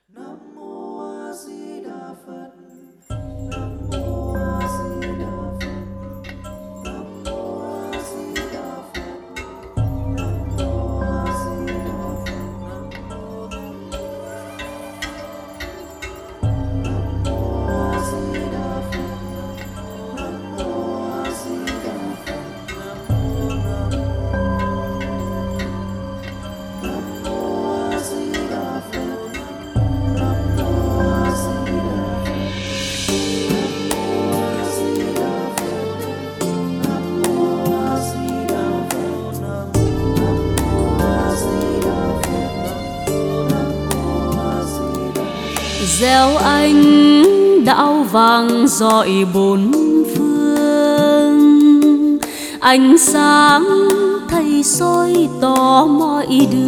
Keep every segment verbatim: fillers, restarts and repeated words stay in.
Gieo anh đạo vàng rọi bốn phương, ánh sáng thầy soi tỏ mọi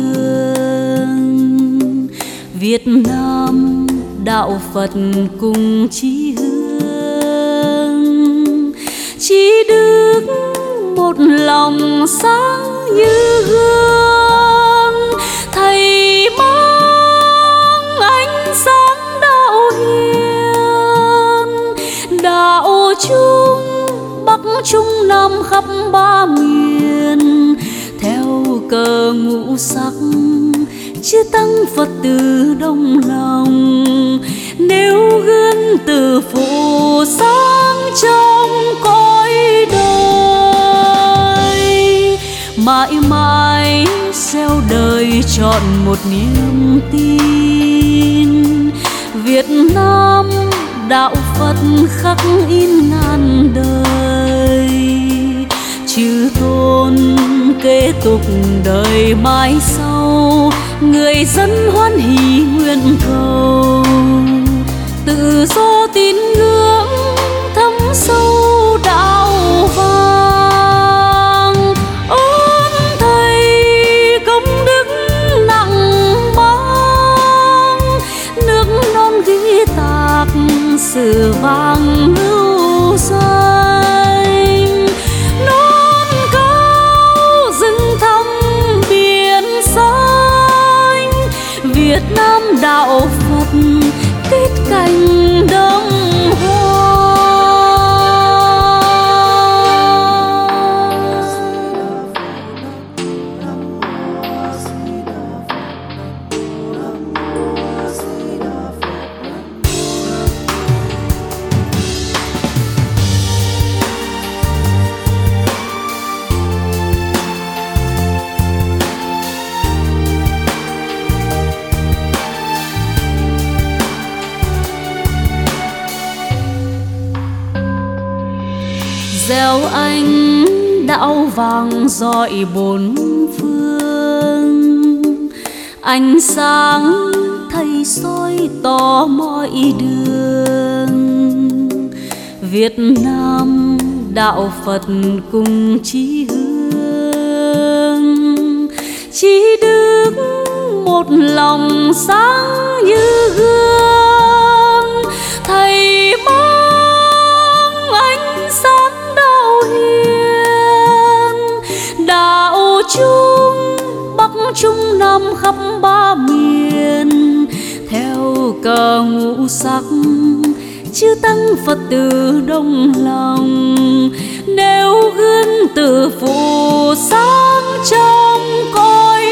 đường. Việt Nam đạo Phật cùng chí hướng, chí đức một lòng sáng như gương. Thầy mang ánh sáng đạo hiền, đạo chung Bắc Trung Nam khắp ba miền. Theo cờ ngũ sắc chư tăng Phật tử đồng lòng, nêu gương từ phụ sáng trong cõi đời. Mãi mãi gieo đời trọn một niềm tin, Việt Nam đạo Phật khắc in ngàn đời. Chư tôn kế tục đời mai sau, người dân hoan hỷ nguyện cầu. Tự do tín ngưỡng thấm sâu đạo vàng, ơn thầy công đức nặng mang. Nước non ghi tạc sử vàng lưu danh, non cao rừng thăm biển xanh. Việt Nam đạo Phật kết cành đông hoa. Gieo anh đạo vàng rọi bốn phương, ánh sáng thầy soi tỏ mọi đường. Việt Nam đạo Phật cùng chí hướng, chí đức một lòng sáng như gương. Thầy mang ánh sáng đạo hiền, đạo chung Bắc Trung Nam khắp ba miền. Theo cờ ngũ sắc chư tăng Phật tử đồng lòng, nêu gương từ phụ sáng trong cõi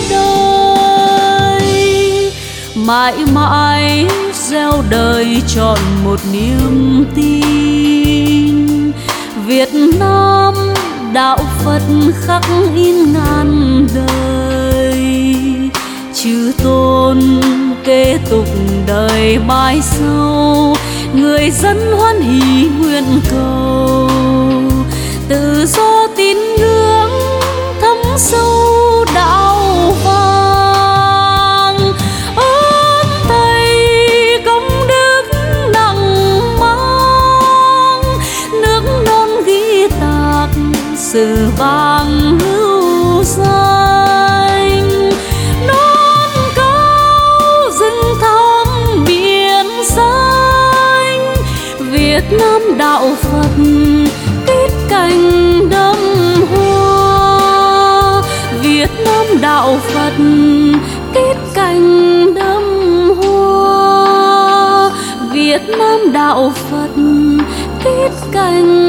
đời. Mãi mãi gieo đời trọn một niềm tin, Việt Nam đạo Phật khắc in ngàn đời. Chư tôn kế tục đời mai sau, người dân hoan hỷ nguyện cầu. Tự do tín ngưỡng thấm sâu đạo vàng, ơn thầy công đức nặng mang. Nước non ghi tạc sử vàng lưu danh, non cao rừng thăm biển xanh. Việt Nam đạo Phật kết cành đâm hoa, Việt Nam đạo Phật kết cành đâm hoa. đạo Phật kết cành